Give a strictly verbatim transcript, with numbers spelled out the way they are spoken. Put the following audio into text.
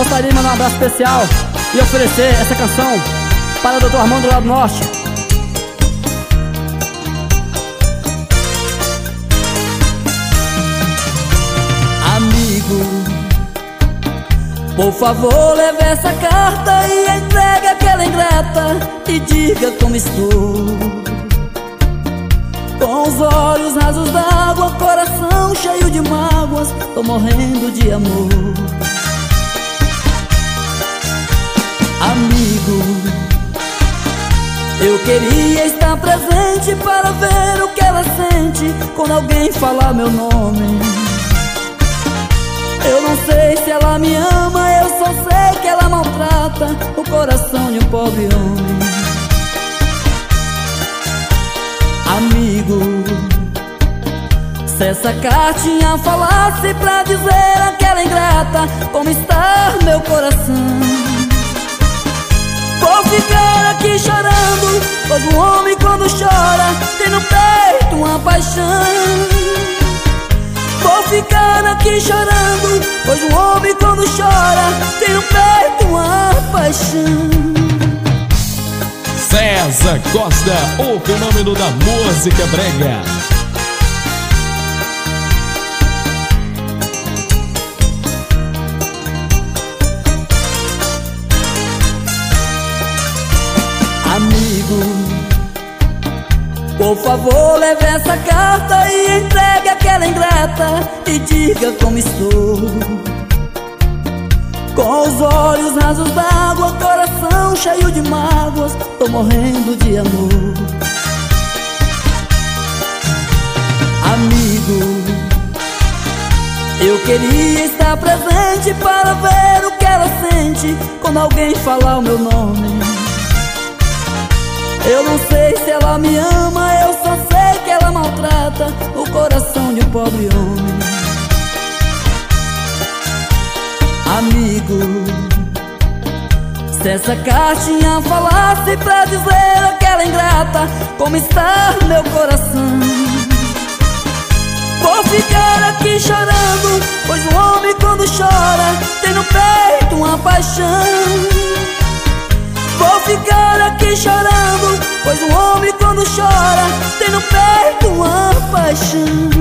gostaria de mandar um abraço especial e oferecer essa canção para o doutor Armando do Lado Norte. Amigo, por favor, leve essa carta e entregue aquela ingrata e diga como estou. Com os olhos rasos d'água, coração cheio de mágoas, tô morrendo de amor. Amigo, eu queria estar presente para ver o que ela sente quando alguém falar meu nome. Eu não sei se ela me ama, eu só sei que ela maltrata o coração de um pobre homem. Amigo, se essa cartinha falasse pra dizer àquela ingrata como está meu coração, vou ficar aqui chorando, pois o homem quando chora tem no peito uma paixão. Vou ficar aqui chorando, pois o homem quando chora tem no peito uma paixão. César Costa, o fenômeno da música brega. Amigo, por favor, leve essa carta e entregue aquela ingrata e diga como estou. Com os olhos rasos d'água, coração cheio de mágoas, tô morrendo de amor. Amigo, eu queria estar presente para ver o que ela sente quando alguém falar o meu nome. Eu não sei se ela me ama, eu só sei que ela maltrata o coração de um pobre homem. Amigo, se essa cartinha falasse pra dizer àquela ingrata como está meu coração, vou ficar aqui chorando, pois o homem quando chora tem no peito uma paixão. Vou ficar aqui chorando, pois o homem quando chora tem no peito uma paixão.